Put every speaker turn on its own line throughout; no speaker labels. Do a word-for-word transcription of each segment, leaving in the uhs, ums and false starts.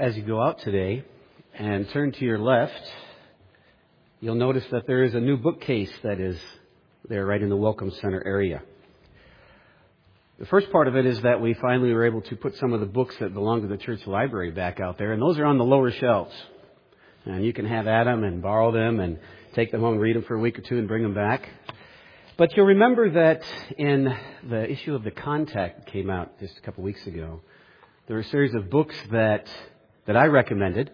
As you go out today and turn to your left, you'll notice that there is a new bookcase that is there right in the Welcome Center area. The first part of it is that we finally were able to put some of the books that belong to the church library back out there, and those are on the lower shelves. And you can have at them and borrow them and take them home and read them for a week or two and bring them back. But you'll remember that in the issue of The Contact that came out just a couple weeks ago, there were a series of books that that I recommended.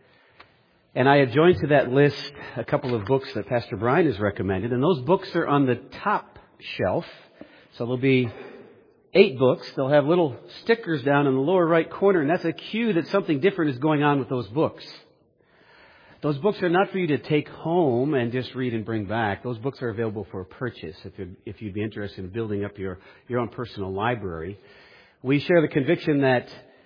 And I have joined to that list a couple of books that Pastor Brian has recommended. And those books are on the top shelf. So there'll be eight books. They'll have little stickers down in the lower right corner. And that's a cue that something different is going on with those books. Those books are not for you to take home and just read and bring back. Those books are available for purchase if you'd, if you'd be interested in building up your, your own personal library. We share the conviction that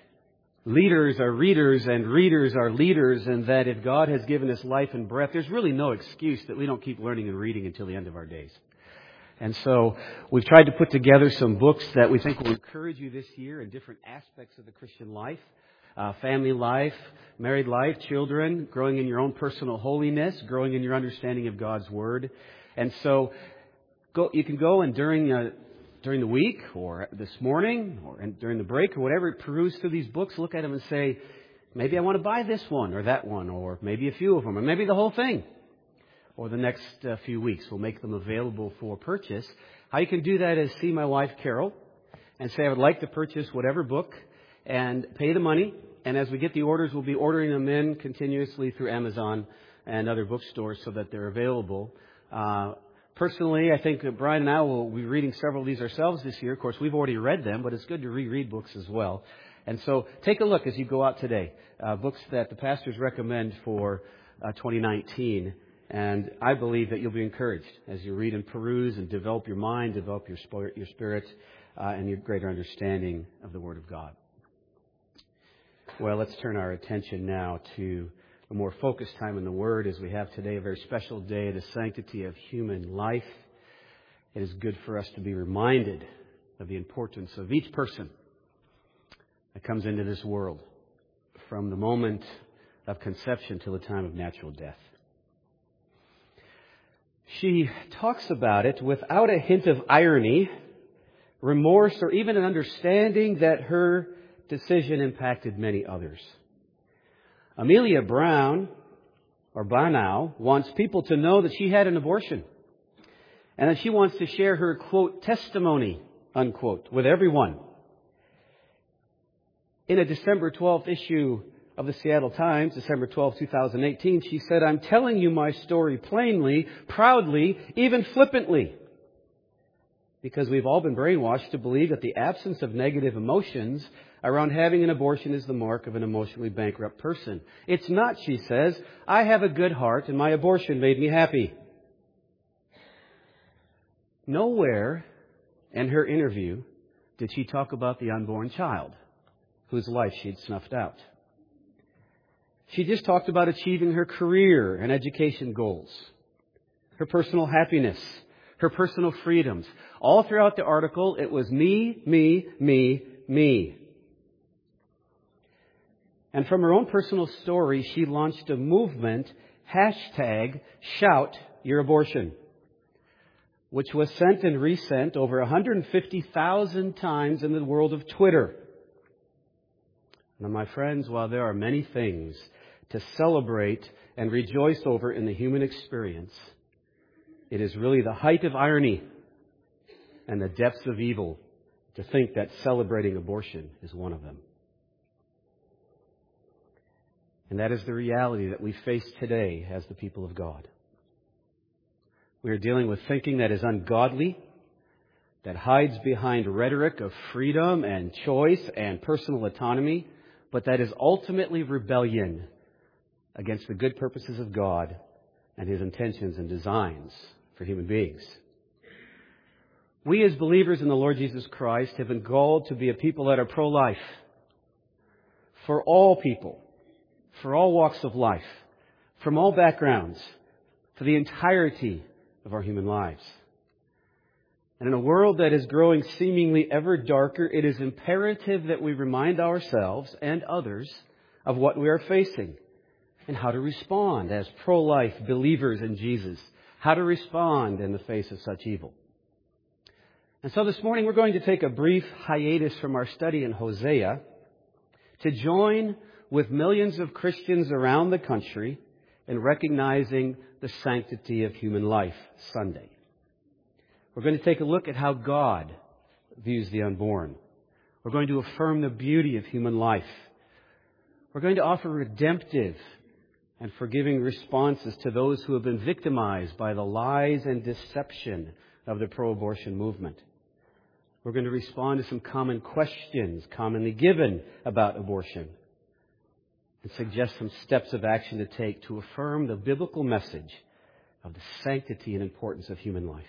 leaders are readers and readers are leaders, and that if God has given us life and breath, there's really no excuse that we don't keep learning and reading until the end of our days. And so we've tried to put together some books that we think will encourage you this year in different aspects of the Christian life. Uh, family life, married life, children, growing in your own personal holiness, growing in your understanding of God's Word. And so go, you can go and during uh, during the week or this morning or and during the break or whatever, peruse through these books, look at them and say, maybe I want to buy this one or that one, or maybe a few of them, or maybe the whole thing. Or the next uh, few weeks we'll make them available for purchase. How you can do that is see my wife Carol and say, I would like to purchase whatever book, and pay the money. And as we get the orders, we'll be ordering them in continuously through Amazon and other bookstores so that they're available. Uh, personally, I think that Brian and I will be reading several of these ourselves this year. Of course, we've already read them, but it's good to reread books as well. And so take a look as you go out today. Uh, books that the pastors recommend for uh, twenty nineteen. And I believe that you'll be encouraged as you read and peruse and develop your mind, develop your spirit, your spirit uh, and your greater understanding of the Word of God. Well, let's turn our attention now to a more focused time in the Word as we have today a very special day, the sanctity of human life. It is good for us to be reminded of the importance of each person that comes into this world from the moment of conception till the time of natural death. She talks about it without a hint of irony, remorse, or even an understanding that her decision impacted many others. Amelia Brown, or Barnow, wants people to know that she had an abortion and that she wants to share her, quote, testimony, unquote, with everyone. In a December twelfth issue of the Seattle Times, December twelfth, twenty eighteen, she said, I'm telling you my story plainly, proudly, even flippantly, because we've all been brainwashed to believe that the absence of negative emotions around having an abortion is the mark of an emotionally bankrupt person. It's not, she says. I have a good heart and my abortion made me happy. Nowhere in her interview did she talk about the unborn child whose life she'd snuffed out. She just talked about achieving her career and education goals, her personal happiness, her personal freedoms. All throughout the article, it was me, me, me, me. And from her own personal story, she launched a movement, hashtag Shout Your Abortion, which was sent and resent over one hundred fifty thousand times in the world of Twitter. Now, my friends, while there are many things to celebrate and rejoice over in the human experience, it is really the height of irony and the depths of evil to think that celebrating abortion is one of them. And that is the reality that we face today as the people of God. We are dealing with thinking that is ungodly, that hides behind rhetoric of freedom and choice and personal autonomy, but that is ultimately rebellion against the good purposes of God and His intentions and designs for human beings. We as believers in the Lord Jesus Christ have been called to be a people that are pro-life for all people, for all walks of life, from all backgrounds, for the entirety of our human lives. And in a world that is growing seemingly ever darker, it is imperative that we remind ourselves and others of what we are facing and how to respond as pro-life believers in Jesus, how to respond in the face of such evil. And so this morning we're going to take a brief hiatus from our study in Hosea to join with millions of Christians around the country in recognizing the sanctity of human life Sunday. We're going to take a look at how God views the unborn. We're going to affirm the beauty of human life. We're going to offer redemptive and forgiving responses to those who have been victimized by the lies and deception of the pro-abortion movement. We're going to respond to some common questions commonly given about abortion and suggest some steps of action to take to affirm the biblical message of the sanctity and importance of human life.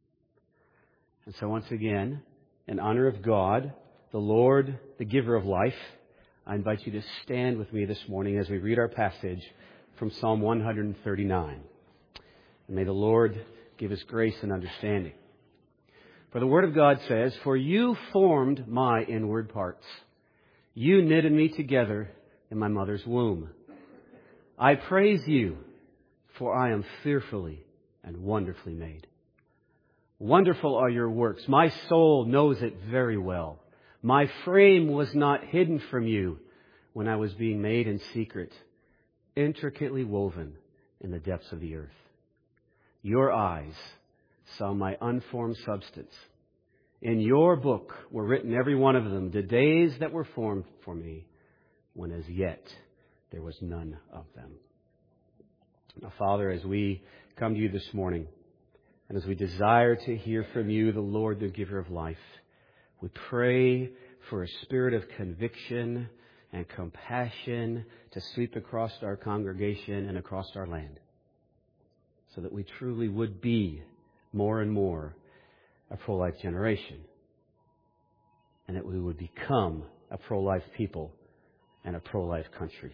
And so once again, in honor of God, the Lord, the giver of life, I invite you to stand with me this morning as we read our passage from Psalm one thirty-nine. And may the Lord give us grace and understanding. For the Word of God says, "For you formed my inward parts. You knitted me together in my mother's womb. I praise you, for I am fearfully and wonderfully made. Wonderful are your works. My soul knows it very well. My frame was not hidden from you when I was being made in secret, intricately woven in the depths of the earth. Your eyes saw my unformed substance. In your book were written every one of them, the days that were formed for me, when as yet there was none of them." Now, Father, as we come to you this morning, and as we desire to hear from you, the Lord, the giver of life, we pray for a spirit of conviction and compassion to sweep across our congregation and across our land, so that we truly would be more and more a pro-life generation, and that we would become a pro-life people and a pro-life country.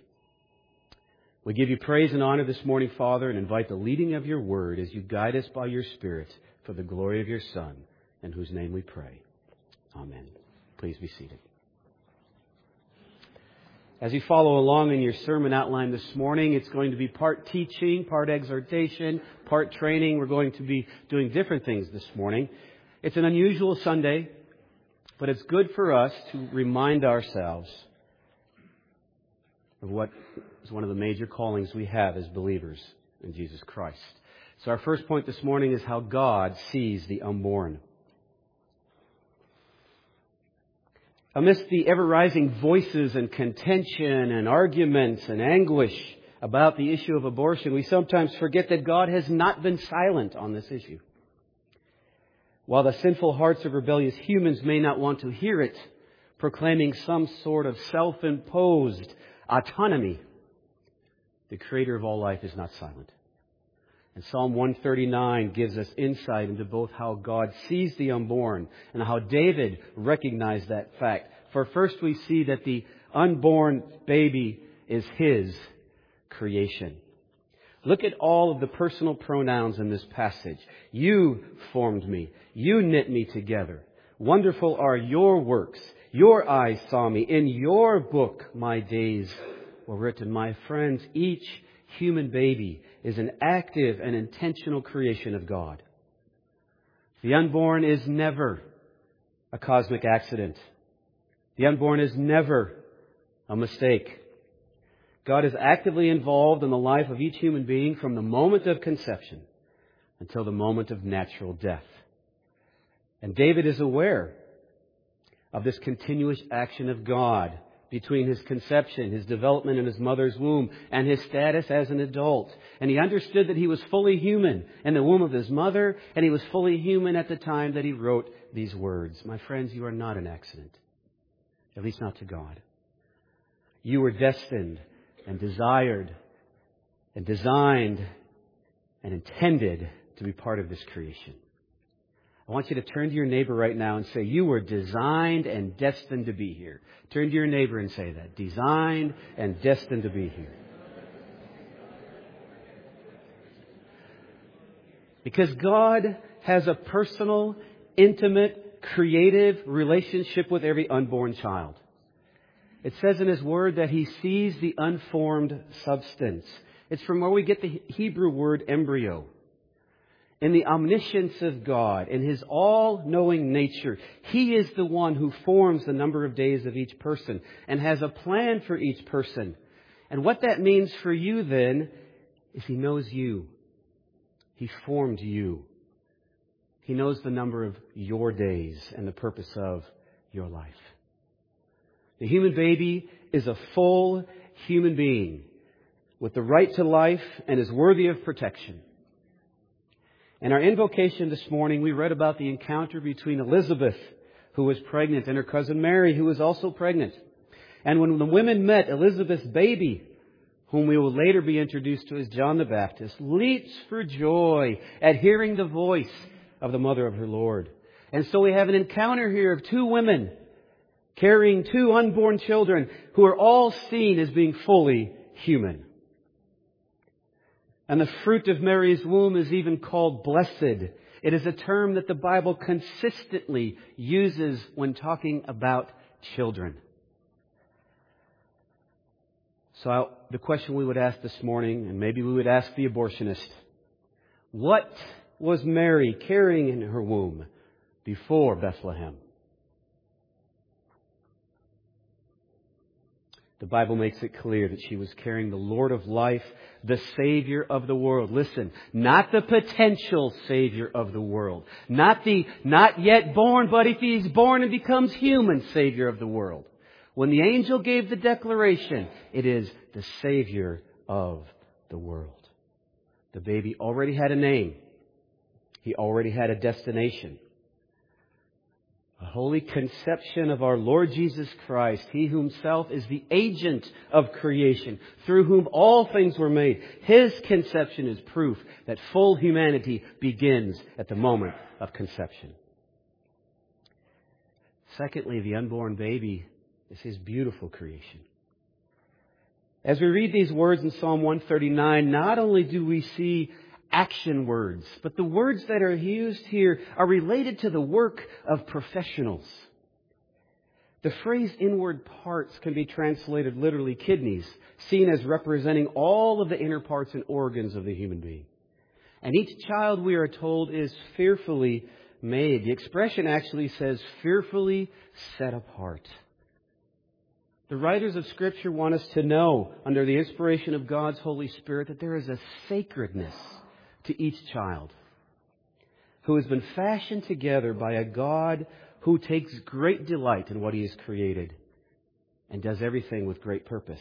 We give you praise and honor this morning, Father, and invite the leading of your word as you guide us by your Spirit for the glory of your Son, in whose name we pray. Amen. Please be seated. As you follow along in your sermon outline this morning, it's going to be part teaching, part exhortation, part training. We're going to be doing different things this morning. It's an unusual Sunday, but it's good for us to remind ourselves of what is one of the major callings we have as believers in Jesus Christ. So our first point this morning is how God sees the unborn. Amidst the ever-rising voices and contention and arguments and anguish about the issue of abortion, we sometimes forget that God has not been silent on this issue. While the sinful hearts of rebellious humans may not want to hear it, proclaiming some sort of self-imposed autonomy, the Creator of all life is not silent. And Psalm one thirty-nine gives us insight into both how God sees the unborn and how David recognized that fact. For first we see that the unborn baby is His creation. Look at all of the personal pronouns in this passage. You formed me. You knit me together. Wonderful are your works. Your eyes saw me. In your book my days were written. My friends, each human baby is an active and intentional creation of God. The unborn is never a cosmic accident. The unborn is never a mistake. God is actively involved in the life of each human being from the moment of conception until the moment of natural death. And David is aware of this continuous action of God between his conception, his development in his mother's womb, and his status as an adult. And he understood that he was fully human in the womb of his mother, and he was fully human at the time that he wrote these words. My friends, you are not an accident, at least not to God. You were destined and desired and designed and intended to be part of this creation. I want you to turn to your neighbor right now and say, you were designed and destined to be here. Turn to your neighbor and say that. Designed and destined to be here. Because God has a personal, intimate, creative relationship with every unborn child. It says in His Word that He sees the unformed substance. It's from where we get the Hebrew word embryo. In the omniscience of God, in His all-knowing nature, He is the one who forms the number of days of each person and has a plan for each person. And what that means for you then is He knows you. He formed you. He knows the number of your days and the purpose of your life. The human baby is a full human being with the right to life and is worthy of protection. In our invocation this morning, we read about the encounter between Elizabeth, who was pregnant, and her cousin Mary, who was also pregnant. And when the women met, Elizabeth's baby, whom we will later be introduced to as John the Baptist, leaps for joy at hearing the voice of the mother of her Lord. And so we have an encounter here of two women carrying two unborn children who are all seen as being fully human. And the fruit of Mary's womb is even called blessed. It is a term that the Bible consistently uses when talking about children. So I, the question we would ask this morning, and maybe we would ask the abortionist, what was Mary carrying in her womb before Bethlehem? The Bible makes it clear that she was carrying the Lord of life, the Savior of the world. Listen, not the potential Savior of the world. Not the not yet born, but if He's born and becomes human, Savior of the world. When the angel gave the declaration, it is the Savior of the world. The baby already had a name. He already had a destination. A holy conception of our Lord Jesus Christ, He Himself is the agent of creation, through whom all things were made. His conception is proof that full humanity begins at the moment of conception. Secondly, the unborn baby is His beautiful creation. As we read these words in Psalm one thirty-nine, not only do we see action words, but the words that are used here are related to the work of professionals. The phrase inward parts can be translated literally kidneys, seen as representing all of the inner parts and organs of the human being. And each child, we are told, is fearfully made. The expression actually says fearfully set apart. The writers of Scripture want us to know, under the inspiration of God's Holy Spirit, that there is a sacredness to each child who has been fashioned together by a God who takes great delight in what He has created and does everything with great purpose.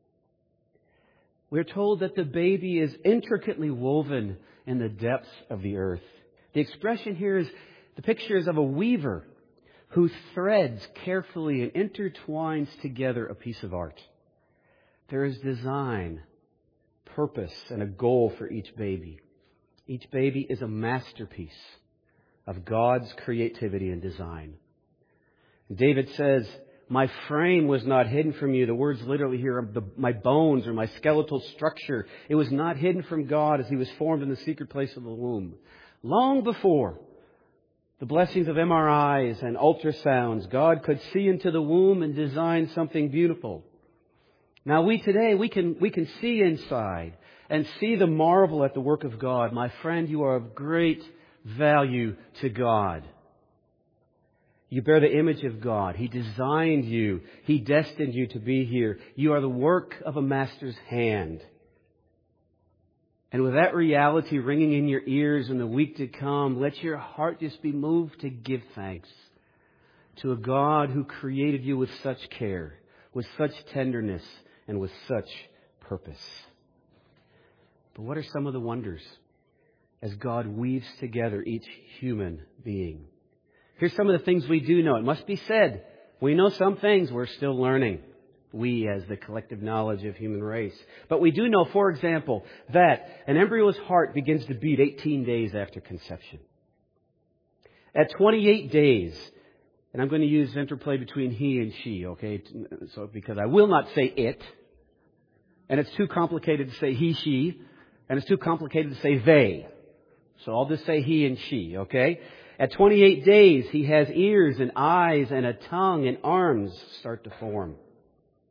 We're told that the baby is intricately woven in the depths of the earth. The expression here is, the picture is of a weaver who threads carefully and intertwines together a piece of art. There is design, purpose, and a goal for each baby. Each baby is a masterpiece of God's creativity and design. David says, my frame was not hidden from you. The words literally here are the, my bones or my skeletal structure. It was not hidden from God as He was formed in the secret place of the womb. Long before the blessings of M R Is and ultrasounds, God could see into the womb and design something beautiful. Now we today, we can, we can see inside and see the marvel at the work of God. My friend, you are of great value to God. You bear the image of God. He designed you. He destined you to be here. You are the work of a master's hand. And with that reality ringing in your ears in the week to come, let your heart just be moved to give thanks to a God who created you with such care, with such tenderness, and with such purpose. But what are some of the wonders as God weaves together each human being? Here's some of the things we do know. It must be said, we know some things we're still learning. We as the collective knowledge of human race. But we do know, for example, that an embryo's heart begins to beat eighteen days after conception. At twenty-eight days, and I'm going to use interplay between he and she, okay? So because I will not say it, and it's too complicated to say he, she, and it's too complicated to say they. So I'll just say he and she, okay? At twenty-eight days, he has ears and eyes and a tongue and arms start to form.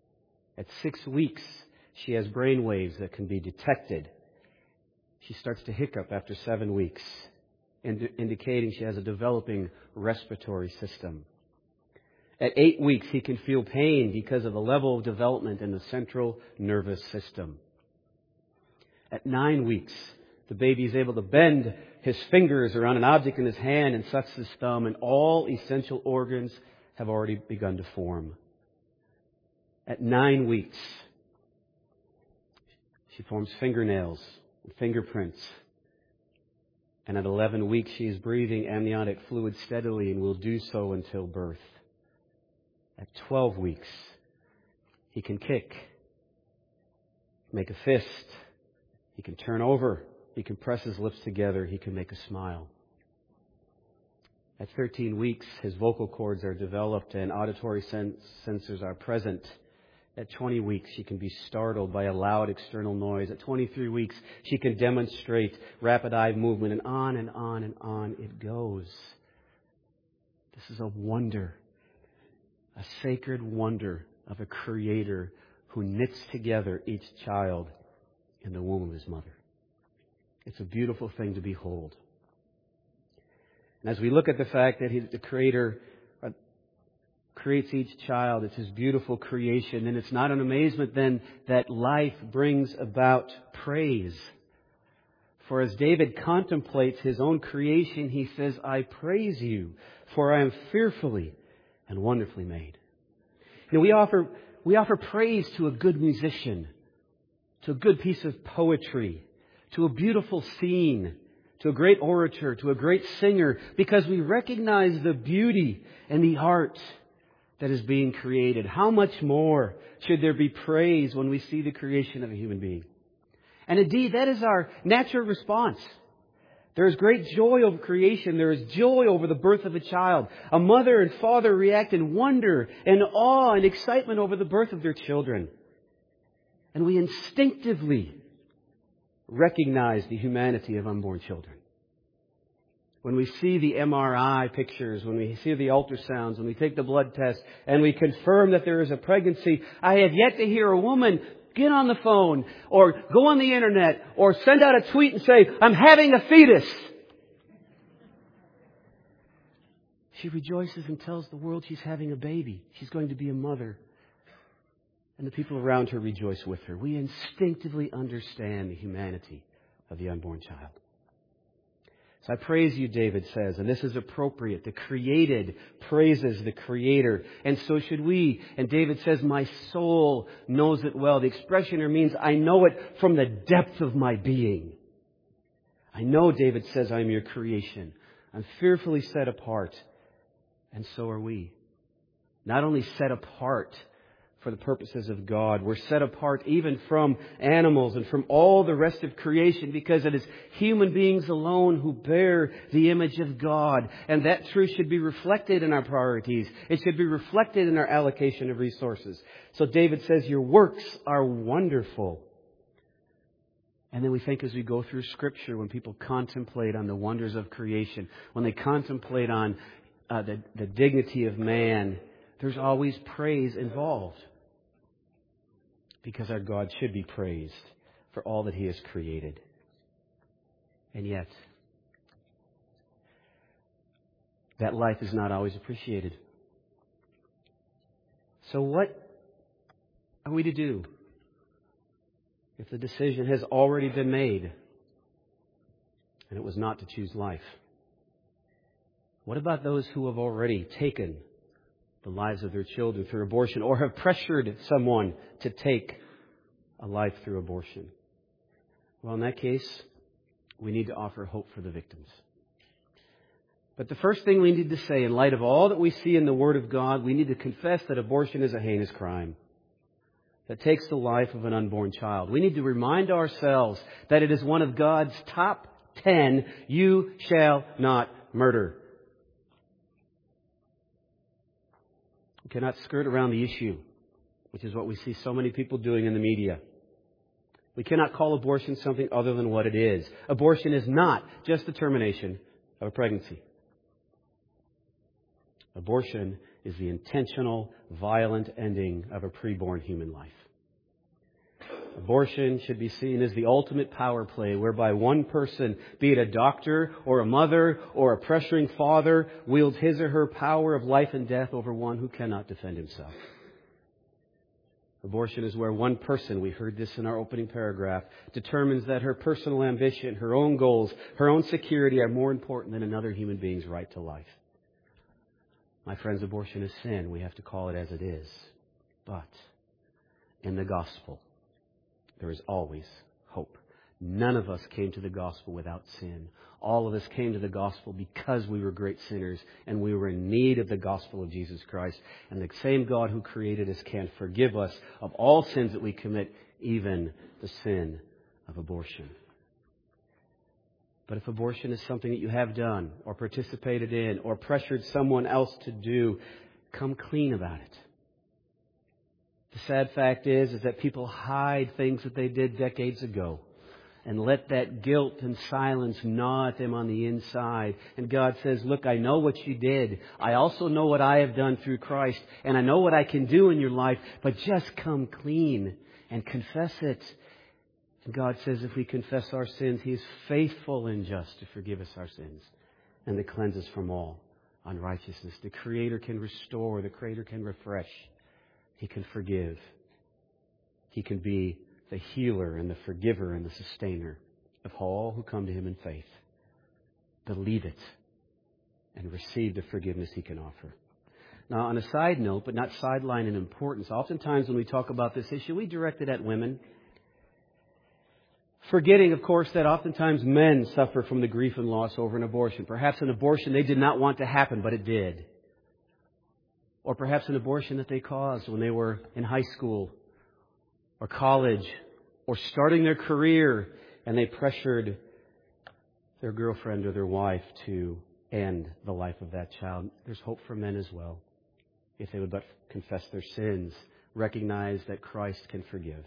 At six weeks, she has brain waves that can be detected. She starts to hiccup after seven weeks, ind- indicating she has a developing respiratory system. At eight weeks, he can feel pain because of the level of development in the central nervous system. At nine weeks, the baby is able to bend his fingers around an object in his hand and sucks his thumb, and all essential organs have already begun to form. At nine weeks, she forms fingernails and fingerprints. And at eleven weeks, she is breathing amniotic fluid steadily and will do so until birth. At twelve weeks, he can kick, make a fist, he can turn over, he can press his lips together, he can make a smile. At thirteen weeks, his vocal cords are developed and auditory sen- sensors are present. At twenty weeks, she can be startled by a loud external noise. At twenty-three weeks, she can demonstrate rapid eye movement, and on and on and on it goes. This is a wonder, a sacred wonder of a Creator who knits together each child in the womb of his mother. It's a beautiful thing to behold. And as we look at the fact that he, the Creator creates each child, it's His beautiful creation, and it's not an amazement then that life brings about praise. For as David contemplates his own creation, he says, I praise you, for I am fearfully and wonderfully made. You know, we offer, we offer praise to a good musician, to a good piece of poetry, to a beautiful scene, to a great orator, to a great singer, because we recognize the beauty and the art that is being created. How much more should there be praise when we see the creation of a human being? And indeed, that is our natural response. There is great joy over creation. There is joy over the birth of a child. A mother and father react in wonder and awe and excitement over the birth of their children. And we instinctively recognize the humanity of unborn children. When we see the M R I pictures, when we see the ultrasounds, when we take the blood test, and we confirm that there is a pregnancy, I have yet to hear a woman get on the phone or go on the internet or send out a tweet and say, I'm having a fetus. She rejoices and tells the world she's having a baby. She's going to be a mother. And the people around her rejoice with her. We instinctively understand the humanity of the unborn child. So I praise you, David says, and this is appropriate. The created praises the Creator, and so should we. And David says, my soul knows it well. The expression here means I know it from the depth of my being. I know, David says, I'm your creation. I'm fearfully set apart, and so are we. Not only set apart for the purposes of God. We're set apart even from animals and from all the rest of creation because it is human beings alone who bear the image of God. And that truth should be reflected in our priorities. It should be reflected in our allocation of resources. So David says, your works are wonderful. And then we think as we go through Scripture, when people contemplate on the wonders of creation, when they contemplate on uh, the, the dignity of man, there's always praise involved. Because our God should be praised for all that He has created. And yet, that life is not always appreciated. So what are we to do if the decision has already been made and it was not to choose life? What about those who have already taken the lives of their children through abortion, or have pressured someone to take a life through abortion? Well, in that case, we need to offer hope for the victims. But the first thing we need to say, in light of all that we see in the Word of God, we need to confess that abortion is a heinous crime that takes the life of an unborn child. We need to remind ourselves that it is one of God's top ten, you shall not murder. We cannot skirt around the issue, which is what we see so many people doing in the media. We cannot call abortion something other than what it is. Abortion is not just the termination of a pregnancy. Abortion is the intentional, violent ending of a preborn human life. Abortion should be seen as the ultimate power play whereby one person, be it a doctor or a mother or a pressuring father, wields his or her power of life and death over one who cannot defend himself. Abortion is where one person, we heard this in our opening paragraph, determines that her personal ambition, her own goals, her own security are more important than another human being's right to life. My friends, abortion is sin. We have to call it as it is. But in the gospel, there is always hope. None of us came to the gospel without sin. All of us came to the gospel because we were great sinners and we were in need of the gospel of Jesus Christ. And the same God who created us can forgive us of all sins that we commit, even the sin of abortion. But if abortion is something that you have done or participated in or pressured someone else to do, come clean about it. The sad fact is, is that people hide things that they did decades ago and let that guilt and silence gnaw at them on the inside. And God says, look, I know what you did. I also know what I have done through Christ. And I know what I can do in your life. But just come clean and confess it. And God says if we confess our sins, He is faithful and just to forgive us our sins and to cleanse us from all unrighteousness. The Creator can restore. The Creator can refresh. He can forgive. He can be the healer and the forgiver and the sustainer of all who come to Him in faith. Believe it and receive the forgiveness He can offer. Now, on a side note, but not sideline in importance, oftentimes when we talk about this issue, we direct it at women. Forgetting, of course, that oftentimes men suffer from the grief and loss over an abortion. Perhaps an abortion they did not want to happen, but it did. Or perhaps an abortion that they caused when they were in high school or college or starting their career and they pressured their girlfriend or their wife to end the life of that child. There's hope for men as well if they would but confess their sins, recognize that Christ can forgive.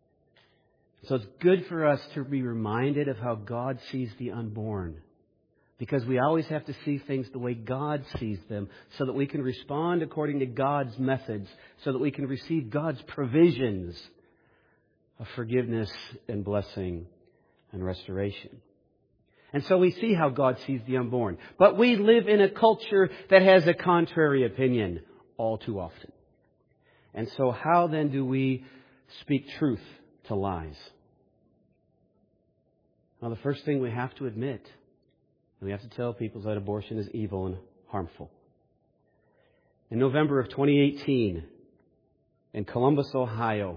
So it's good for us to be reminded of how God sees the unborn. Because we always have to see things the way God sees them so that we can respond according to God's methods, so that we can receive God's provisions of forgiveness and blessing and restoration. And so we see how God sees the unborn. But we live in a culture that has a contrary opinion all too often. And so how then do we speak truth to lies? Well, the first thing we have to admit, and we have to tell people, that abortion is evil and harmful. In November of twenty eighteen, in Columbus, Ohio,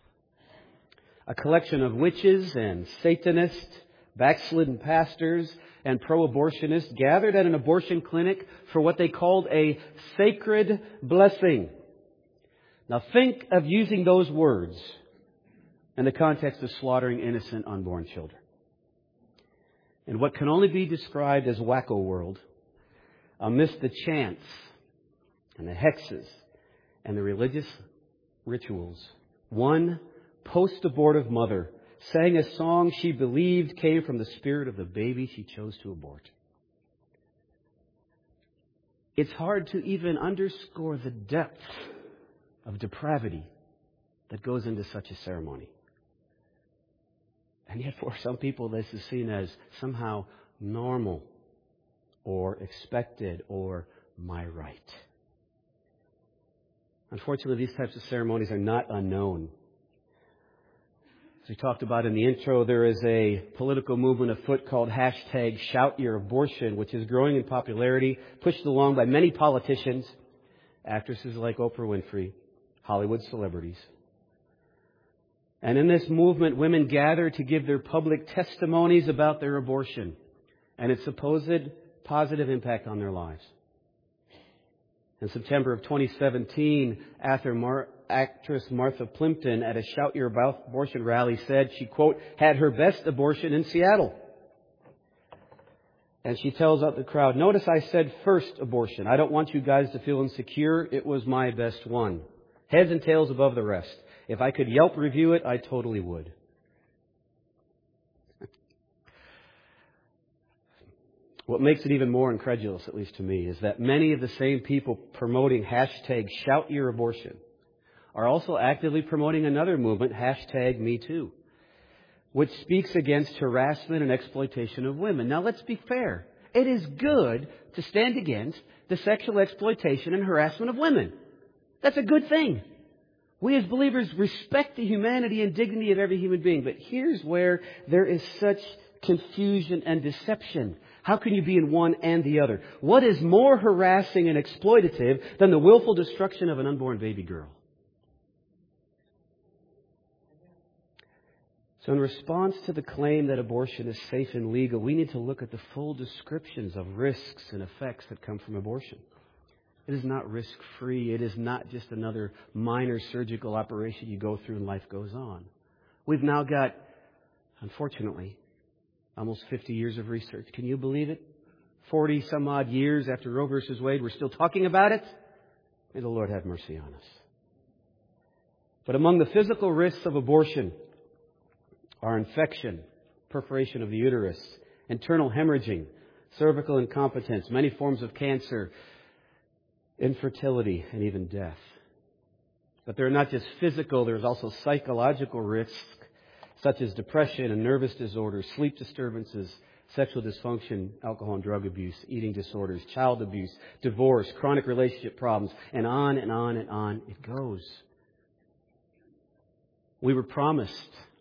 a collection of witches and Satanists, backslidden pastors, and pro-abortionists gathered at an abortion clinic for what they called a sacred blessing. Now think of using those words in the context of slaughtering innocent unborn children. In what can only be described as wacko world, amidst the chants and the hexes and the religious rituals, one post-abortive mother sang a song she believed came from the spirit of the baby she chose to abort. It's hard to even underscore the depth of depravity that goes into such a ceremony. And yet for some people this is seen as somehow normal or expected or my right. Unfortunately, these types of ceremonies are not unknown. As we talked about in the intro, there is a political movement afoot called hashtag Shout Your Abortion, which is growing in popularity, pushed along by many politicians, actresses like Oprah Winfrey, Hollywood celebrities. And in this movement, women gather to give their public testimonies about their abortion and its supposed positive impact on their lives. In September of twenty seventeen, actress Martha Plimpton at a Shout Your Abortion rally said she, quote, had her best abortion in Seattle. And she tells out the crowd, notice I said first abortion. I don't want you guys to feel insecure. It was my best one. Heads and tails above the rest. If I could Yelp review it, I totally would. What makes it even more incredulous, at least to me, is that many of the same people promoting hashtag Shout Your Abortion are also actively promoting another movement, hashtag Me Too, which speaks against harassment and exploitation of women. Now, let's be fair. It is good to stand against the sexual exploitation and harassment of women. That's a good thing. We as believers respect the humanity and dignity of every human being. But here's where there is such confusion and deception. How can you be in one and the other? What is more harassing and exploitative than the willful destruction of an unborn baby girl? So in response to the claim that abortion is safe and legal, we need to look at the full descriptions of risks and effects that come from abortion. It is not risk-free. It is not just another minor surgical operation you go through and life goes on. We've now got, unfortunately, almost fifty years of research. Can you believe it? forty some odd years after Roe versus Wade, we're still talking about it. May the Lord have mercy on us. But among the physical risks of abortion are infection, perforation of the uterus, internal hemorrhaging, cervical incompetence, many forms of cancer, infertility, and even death. But there are not just physical, there's also psychological risks, such as depression and nervous disorders, sleep disturbances, sexual dysfunction, alcohol and drug abuse, eating disorders, child abuse, divorce, chronic relationship problems, and on and on and on it goes. We were promised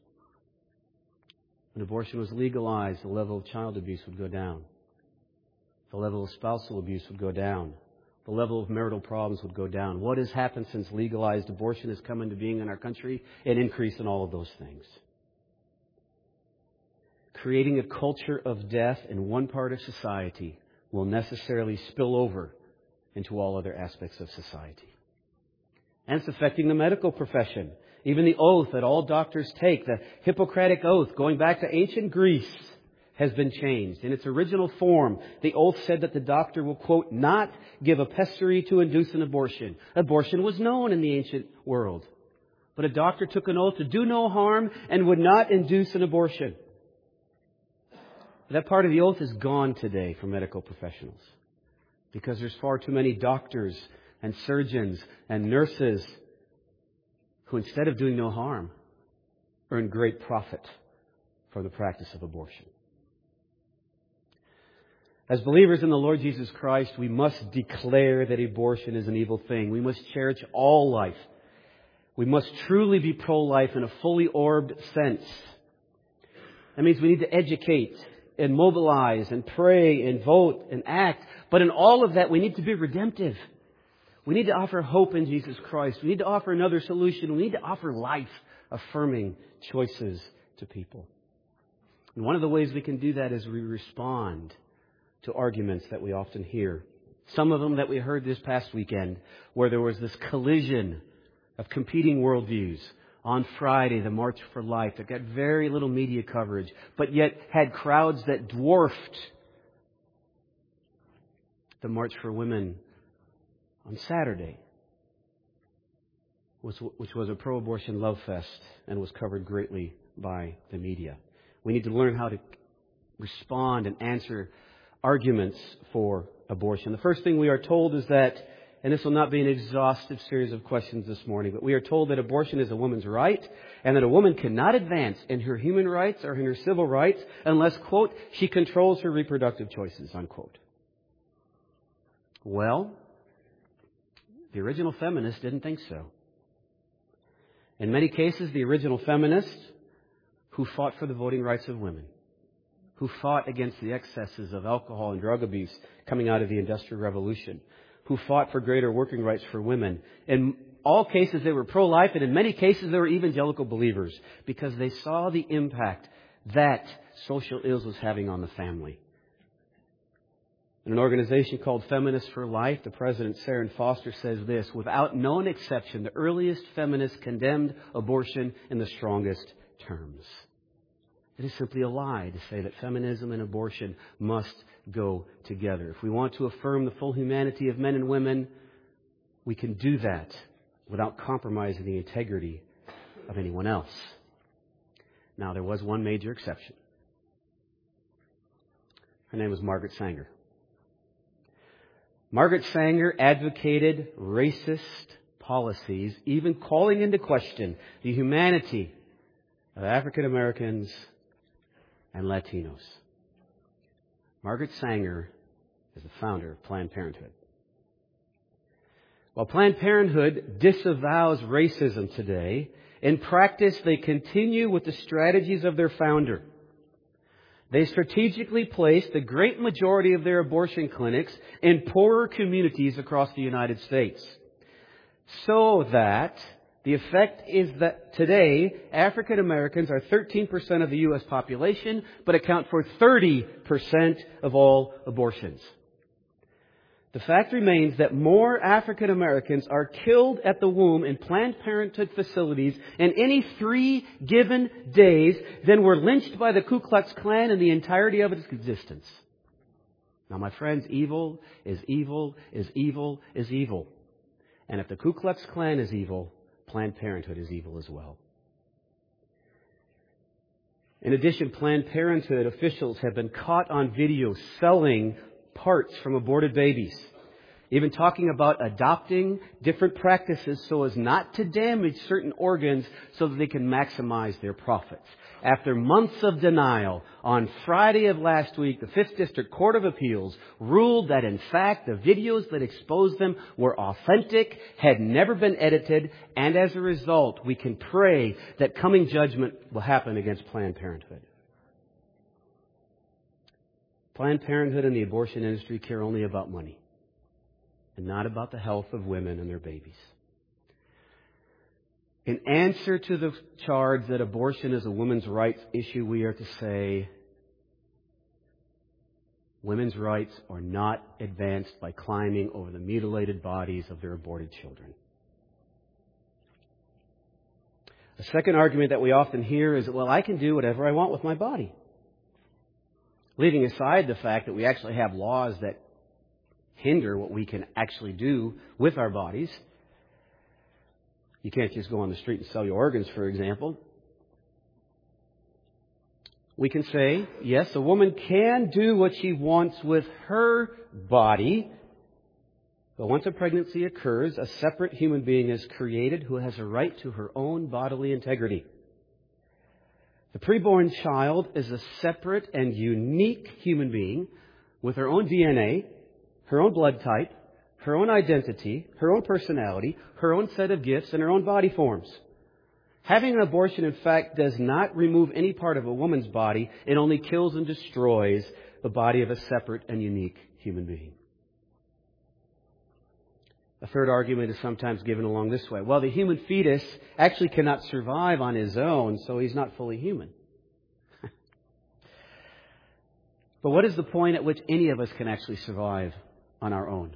when abortion was legalized, the level of child abuse would go down. The level of spousal abuse would go down. The level of marital problems would go down. What has happened since legalized abortion has come into being in our country? An increase in all of those things. Creating a culture of death in one part of society will necessarily spill over into all other aspects of society. And it's affecting the medical profession. Even the oath that all doctors take, the Hippocratic Oath, going back to ancient Greece, has been changed. In its original form, the oath said that the doctor will, quote, not give a pessary to induce an abortion. Abortion was known in the ancient world. But a doctor took an oath to do no harm and would not induce an abortion. That part of the oath is gone today for medical professionals because there's far too many doctors and surgeons and nurses who, instead of doing no harm, earn great profit from the practice of abortion. As believers in the Lord Jesus Christ, we must declare that abortion is an evil thing. We must cherish all life. We must truly be pro-life in a fully orbed sense. That means we need to educate and mobilize and pray and vote and act. But in all of that, we need to be redemptive. We need to offer hope in Jesus Christ. We need to offer another solution. We need to offer life-affirming choices to people. And one of the ways we can do that is we respond to arguments that we often hear. Some of them that we heard this past weekend, where there was this collision of competing worldviews. On Friday, the March for Life, that got very little media coverage, but yet had crowds that dwarfed the March for Women on Saturday, which was a pro-abortion love fest and was covered greatly by the media. We need to learn how to respond and answer arguments for abortion. The first thing we are told is that, and this will not be an exhaustive series of questions this morning, but we are told that abortion is a woman's right and that a woman cannot advance in her human rights or in her civil rights unless, quote, she controls her reproductive choices, unquote. Well, the original feminists didn't think so. In many cases, the original feminists who fought for the voting rights of women, who fought against the excesses of alcohol and drug abuse coming out of the Industrial Revolution, who fought for greater working rights for women. In all cases, they were pro-life, and in many cases, they were evangelical believers because they saw the impact that social ills was having on the family. In an organization called Feminists for Life, the president, Sharon Foster, says this: without known exception, the earliest feminists condemned abortion in the strongest terms. It is simply a lie to say that feminism and abortion must go together. If we want to affirm the full humanity of men and women, we can do that without compromising the integrity of anyone else. Now, there was one major exception. Her name was Margaret Sanger. Margaret Sanger advocated racist policies, even calling into question the humanity of African Americans and Latinos. Margaret Sanger is the founder of Planned Parenthood. While Planned Parenthood disavows racism today, in practice they continue with the strategies of their founder. They strategically place the great majority of their abortion clinics in poorer communities across the United States. So that the effect is that today African Americans are thirteen percent of the U S population, but account for thirty percent of all abortions. The fact remains that more African Americans are killed at the womb in Planned Parenthood facilities in any three given days than were lynched by the Ku Klux Klan in the entirety of its existence. Now, my friends, evil is evil is evil is evil. And if the Ku Klux Klan is evil, Planned Parenthood is evil as well. In addition, Planned Parenthood officials have been caught on video selling parts from aborted babies, even talking about adopting different practices so as not to damage certain organs so that they can maximize their profits. After months of denial, on Friday of last week, the Fifth District Court of Appeals ruled that, in fact, the videos that exposed them were authentic, had never been edited, and as a result, we can pray that coming judgment will happen against Planned Parenthood. Planned Parenthood and the abortion industry care only about money and not about the health of women and their babies. In answer to the charge that abortion is a women's rights issue, we are to say women's rights are not advanced by climbing over the mutilated bodies of their aborted children. The second argument that we often hear is that, well, I can do whatever I want with my body. Leaving aside the fact that we actually have laws that hinder what we can actually do with our bodies. You can't just go on the street and sell your organs, for example. We can say, yes, a woman can do what she wants with her body, but once a pregnancy occurs, a separate human being is created who has a right to her own bodily integrity. The preborn child is a separate and unique human being with her own D N A, her own blood type, her own identity, her own personality, her own set of gifts, and her own body forms. Having an abortion, in fact, does not remove any part of a woman's body. It only kills and destroys the body of a separate and unique human being. A third argument is sometimes given along this way. Well, the human fetus actually cannot survive on his own, so he's not fully human. But what is the point at which any of us can actually survive on our own?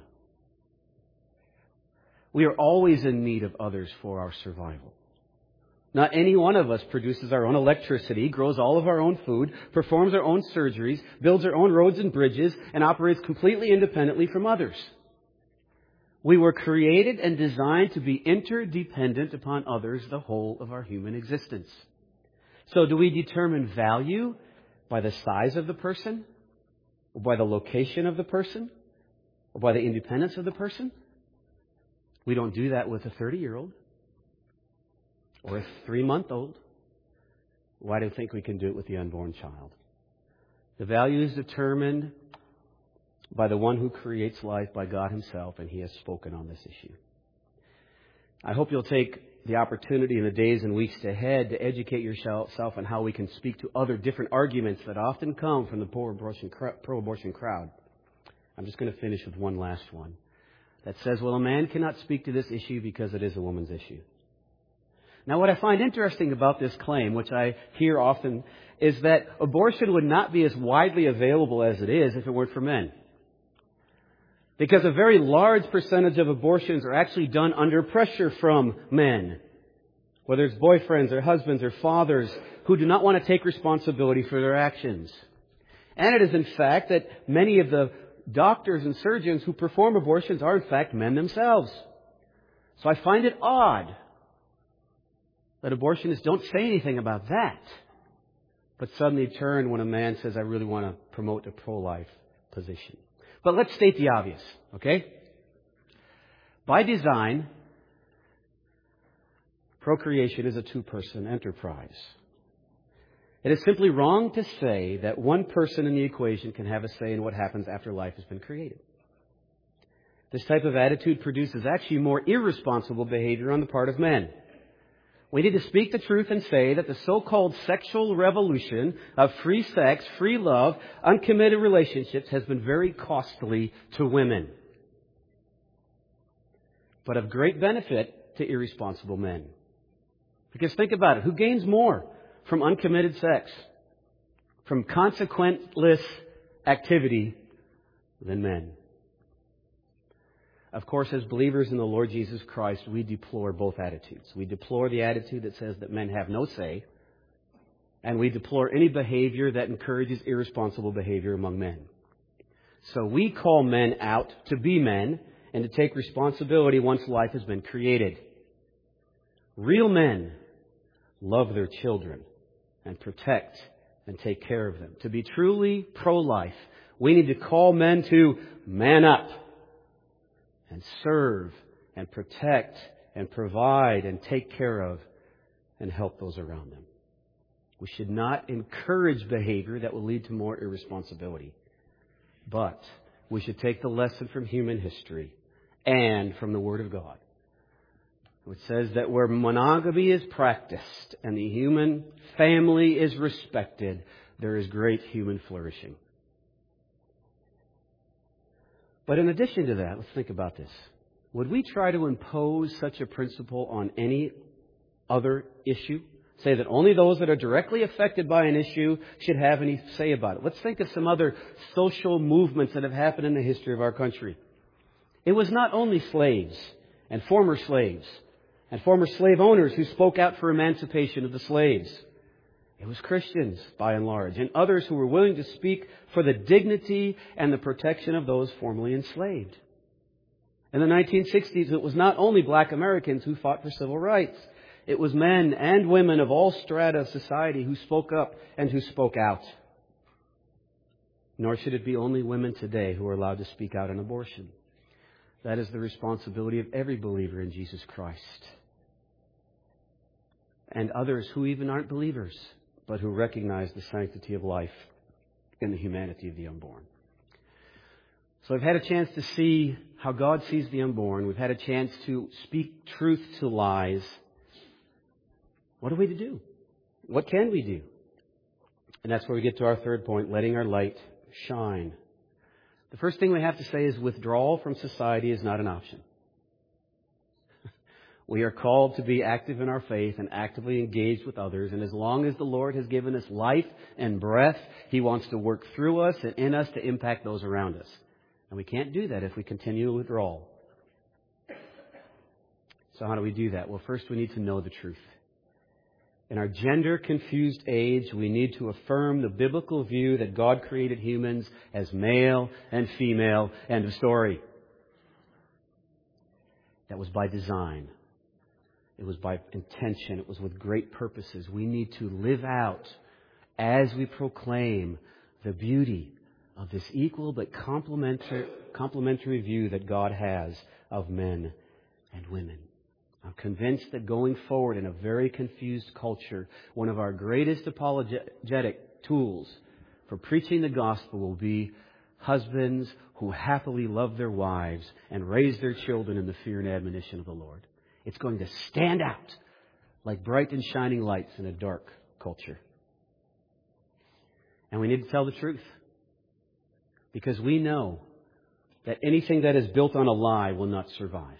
We are always in need of others for our survival. Not any one of us produces our own electricity, grows all of our own food, performs our own surgeries, builds our own roads and bridges, and operates completely independently from others. We were created and designed to be interdependent upon others the whole of our human existence. So do we determine value by the size of the person, or by the location of the person, or by the independence of the person? We don't do that with a thirty-year-old or a three-month-old. Why do you think we can do it with the unborn child? The value is determined by the one who creates life, by God Himself, and He has spoken on this issue. I hope you'll take the opportunity in the days and weeks ahead to educate yourself on how we can speak to other different arguments that often come from the pro-abortion, pro-abortion crowd. I'm just going to finish with one last one that says, well, a man cannot speak to this issue because it is a woman's issue. Now, what I find interesting about this claim, which I hear often, is that abortion would not be as widely available as it is if it weren't for men. Because a very large percentage of abortions are actually done under pressure from men, whether it's boyfriends or husbands or fathers who do not want to take responsibility for their actions. And it is in fact that many of the doctors and surgeons who perform abortions are in fact men themselves. So I find it odd that abortionists don't say anything about that, but suddenly turn when a man says, I really want to promote a pro-life position. But let's state the obvious, okay? By design, Procreation is a two-person enterprise. It is simply wrong to say that one person in the equation can have a say in what happens after life has been created. This type of attitude produces actually more irresponsible behavior on the part of men. We need to speak the truth and say that the so-called sexual revolution of free sex, free love, uncommitted relationships has been very costly to women, but of great benefit to irresponsible men. Because think about it. Who gains more from uncommitted sex, from consequenceless activity, than men? Of course, as believers in the Lord Jesus Christ, we deplore both attitudes. We deplore the attitude that says that men have no say, and we deplore any behavior that encourages irresponsible behavior among men. So we call men out to be men and to take responsibility once life has been created. Real men love their children and protect and take care of them. To be truly pro-life, we need to call men to man up and serve and protect and provide and take care of and help those around them. We should not encourage behavior that will lead to more irresponsibility. But we should take the lesson from human history and from the Word of God, which says that where monogamy is practiced and the human family is respected, there is great human flourishing. But in addition to that, let's think about this. Would we try to impose such a principle on any other issue? Say that only those that are directly affected by an issue should have any say about it. Let's think of some other social movements that have happened in the history of our country. It was not only slaves and former slaves and former slave owners who spoke out for emancipation of the slaves. It was Christians, by and large, and others who were willing to speak for the dignity and the protection of those formerly enslaved. In the nineteen sixties, it was not only black Americans who fought for civil rights. It was men and women of all strata of society who spoke up and who spoke out. Nor should it be only women today who are allowed to speak out on abortion. That is the responsibility of every believer in Jesus Christ. And others who even aren't believers, but who recognize the sanctity of life and the humanity of the unborn. So I've had a chance to see how God sees the unborn. We've had a chance to speak truth to lies. What are we to do? What can we do? And that's where we get to our third point, letting our light shine. The first thing we have to say is withdrawal from society is not an option. We are called to be active in our faith and actively engaged with others. And as long as the Lord has given us life and breath, He wants to work through us and in us to impact those around us. And we can't do that if we continue to withdraw. So how do we do that? Well, first we need to know the truth. In our gender-confused age, we need to affirm the biblical view that God created humans as male and female. End of story. That was by design. It was by intention. It was with great purposes. We need to live out as we proclaim the beauty of this equal but complementary, complementary view that God has of men and women. I'm convinced that going forward in a very confused culture, one of our greatest apologetic tools for preaching the gospel will be husbands who happily love their wives and raise their children in the fear and admonition of the Lord. It's going to stand out like bright and shining lights in a dark culture. And we need to tell the truth, because we know that anything that is built on a lie will not survive.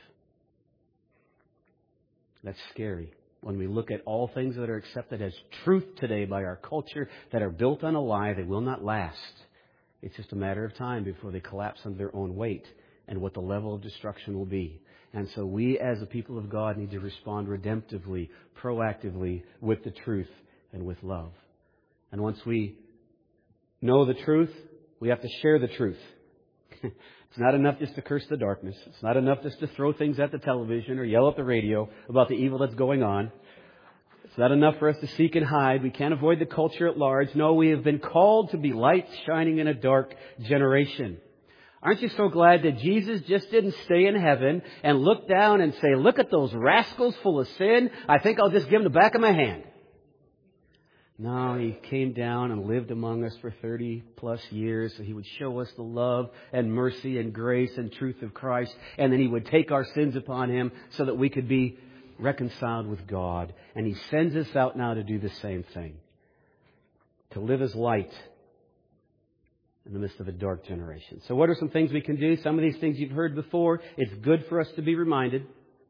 That's scary. When we look at all things that are accepted as truth today by our culture that are built on a lie, they will not last. It's just a matter of time before they collapse under their own weight and what the level of destruction will be. And so we as the people of God need to respond redemptively, proactively with the truth and with love. And once we know the truth, we have to share the truth. It's not enough just to curse the darkness. It's not enough just to throw things at the television or yell at the radio about the evil that's going on. It's not enough for us to seek and hide. We can't avoid the culture at large. No, we have been called to be lights shining in a dark generation. Aren't you so glad that Jesus just didn't stay in heaven and look down and say, look at those rascals full of sin. I think I'll just give them the back of my hand. No, He came down and lived among us for thirty plus years so He would show us the love and mercy and grace and truth of Christ. And then He would take our sins upon Him so that we could be reconciled with God. And He sends us out now to do the same thing. To live as light in the midst of a dark generation. So what are some things we can do? Some of these things you've heard before. It's good for us to be reminded.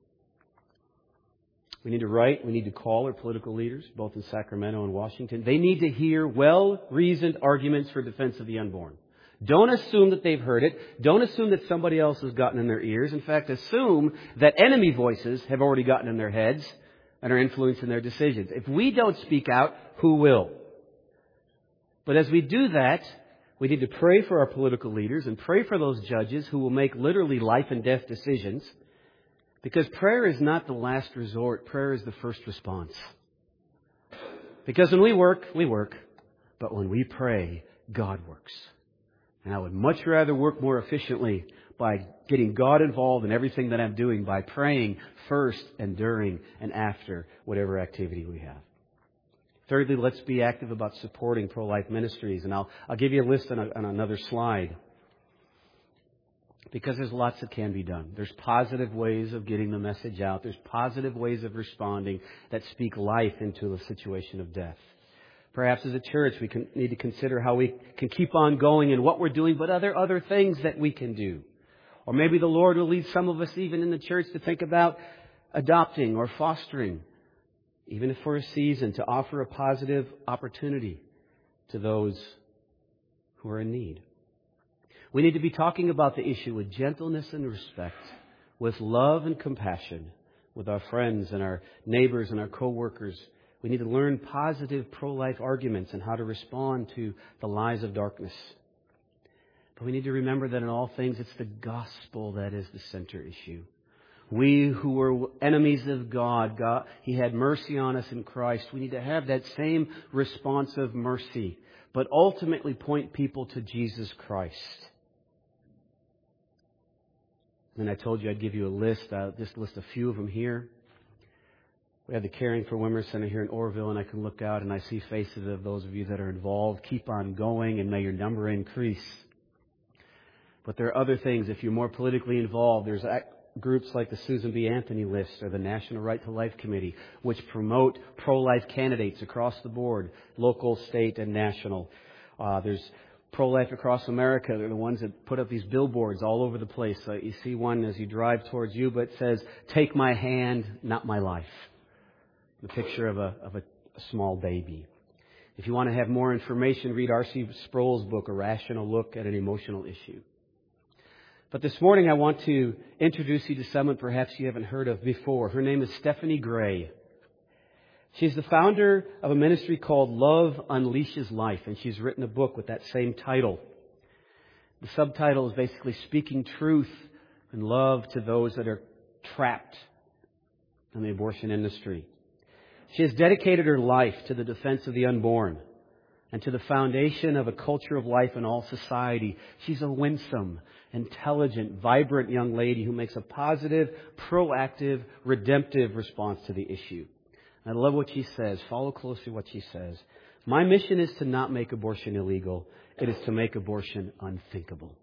We need to write. We need to call our political leaders, both in Sacramento and Washington. They need to hear well-reasoned arguments for defense of the unborn. Don't assume that they've heard it. Don't assume that somebody else has gotten in their ears. In fact, assume that enemy voices have already gotten in their heads and are influencing their decisions. If we don't speak out, who will? But as we do that, we need to pray for our political leaders and pray for those judges who will make literally life and death decisions. Because prayer is not the last resort. Prayer is the first response. Because when we work, we work. But when we pray, God works. And I would much rather work more efficiently by getting God involved in everything that I'm doing, by praying first and during and after whatever activity we have. Thirdly, let's be active about supporting pro-life ministries. And I'll, I'll give you a list on, a, on another slide. Because there's lots that can be done. There's positive ways of getting the message out. There's positive ways of responding that speak life into a situation of death. Perhaps as a church, we can, need to consider how we can keep on going in what we're doing, but other other things that we can do. Or maybe the Lord will lead some of us, even in the church, to think about adopting or fostering, even if for a season, to offer a positive opportunity to those who are in need. We need to be talking about the issue with gentleness and respect, with love and compassion, with our friends and our neighbors and our co-workers. We need to learn positive pro-life arguments and how to respond to the lies of darkness. But we need to remember that in all things, it's the gospel that is the center issue. We who were enemies of God, God, He had mercy on us in Christ. We need to have that same response of mercy, but ultimately point people to Jesus Christ. And I told you I'd give you a list. I'll just list a few of them here. We have the Caring for Women Center here in Orville, and I can look out and I see faces of those of you that are involved. Keep on going, and may your number increase. But there are other things. If you're more politically involved, there's groups like the Susan B. Anthony List or the National Right to Life Committee, which promote pro-life candidates across the board, local, state, and national. Uh, there's Pro-Life Across America. They're the ones that put up these billboards all over the place. Uh, you see one as you drive towards you, but it says, "Take my hand, not my life." The picture of a of a, a small baby. If you want to have more information, read R C Sproul's book, A Rational Look at an Emotional Issue. But this morning I want to introduce you to someone perhaps you haven't heard of before. Her name is Stephanie Gray. She's the founder of a ministry called Love Unleashes Life, and she's written a book with that same title. The subtitle is basically Speaking Truth and Love to Those that are Trapped in the Abortion Industry. She has dedicated her life to the defense of the unborn and to the foundation of a culture of life in all society. She's a winsome, intelligent, vibrant young lady who makes a positive, proactive, redemptive response to the issue. I love what she says. Follow closely what she says. My mission is to not make abortion illegal. It is to make abortion unthinkable.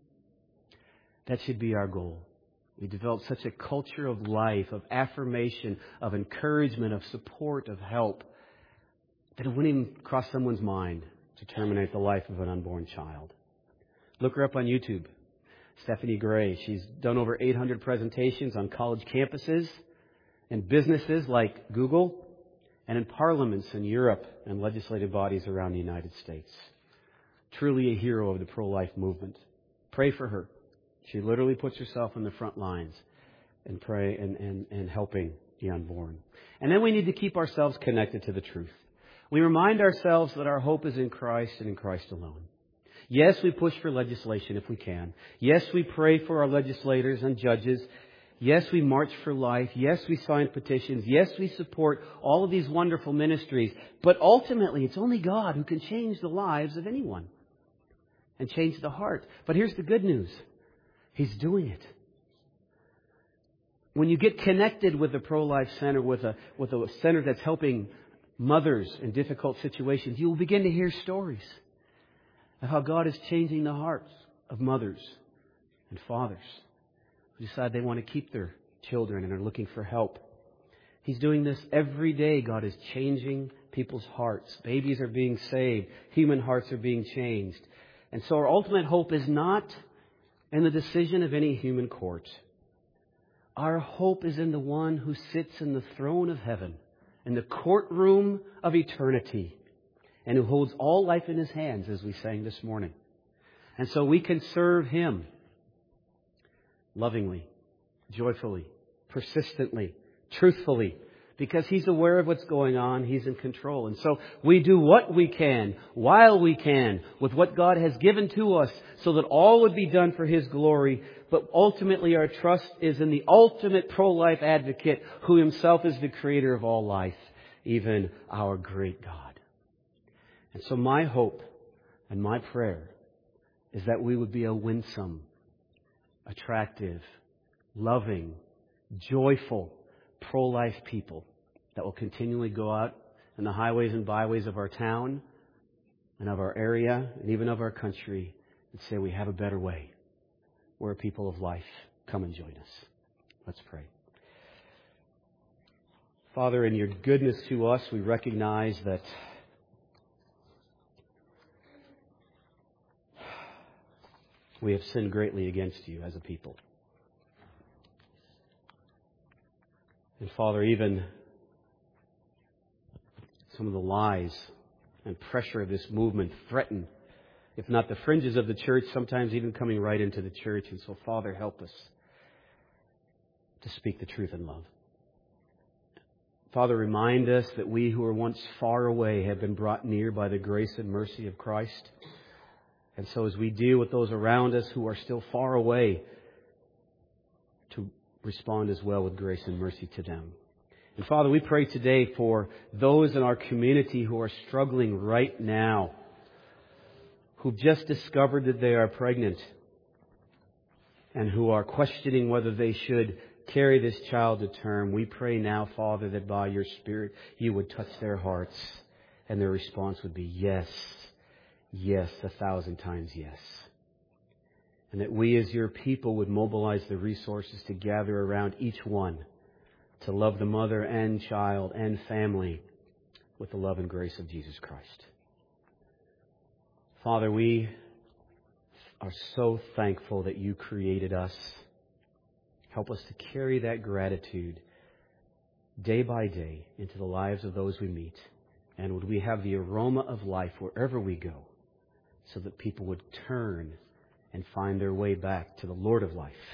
That should be our goal. We develop such a culture of life, of affirmation, of encouragement, of support, of help, that it wouldn't even cross someone's mind to terminate the life of an unborn child. Look her up on YouTube. Stephanie Gray. She's done over eight hundred presentations on college campuses, in businesses like Google, and in parliaments in Europe and legislative bodies around the United States. Truly a hero of the pro-life movement. Pray for her. She literally puts herself on the front lines and pray and, and, and helping the unborn. And then we need to keep ourselves connected to the truth. We remind ourselves that our hope is in Christ and in Christ alone. Yes, we push for legislation if we can. Yes, we pray for our legislators and judges. Yes, we march for life. Yes, we sign petitions. Yes, we support all of these wonderful ministries. But ultimately, it's only God who can change the lives of anyone. and change the heart. But here's the good news. He's doing it. When you get connected with a pro-life center, with a, with a center that's helping mothers in difficult situations, you will begin to hear stories of how God is changing the hearts of mothers and fathers who decide they want to keep their children and are looking for help. He's doing this every day. God is changing people's hearts. Babies are being saved. Human hearts are being changed. And so our ultimate hope is not in the decision of any human court. Our hope is in the one who sits in the throne of heaven, in the courtroom of eternity, and who holds all life in His hands, as we sang this morning. And so we can serve Him lovingly, joyfully, persistently, truthfully, because He's aware of what's going on. He's in control. And so we do what we can, while we can, with what God has given to us, so that all would be done for His glory. But ultimately our trust is in the ultimate pro-life advocate, who Himself is the creator of all life, even our great God. And so my hope and my prayer is that we would be a winsome, attractive, loving, joyful, pro-life people that will continually go out in the highways and byways of our town and of our area and even of our country and say we have a better way. We're a people of life. Come and join us. Let's pray. Father, in Your goodness to us, we recognize that we have sinned greatly against You as a people. And Father, even some of the lies and pressure of this movement threaten, if not the fringes of the church, sometimes even coming right into the church. And so, Father, help us to speak the truth in love. Father, remind us that we who were once far away have been brought near by the grace and mercy of Christ. And so as we deal with those around us who are still far away, to respond as well with grace and mercy to them. And Father, we pray today for those in our community who are struggling right now, who've just discovered that they are pregnant and who are questioning whether they should carry this child to term. We pray now, Father, that by Your Spirit You would touch their hearts and their response would be yes, yes, a thousand times yes. And that we as Your people would mobilize the resources to gather around each one to love the mother and child and family with the love and grace of Jesus Christ. Father, we are so thankful that You created us. Help us to carry that gratitude day by day into the lives of those we meet. And would we have the aroma of life wherever we go, so that people would turn and find their way back to the Lord of life.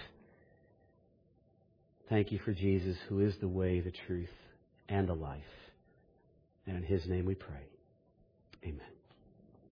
Thank You for Jesus, who is the way, the truth, and the life. And in His name we pray. Amen.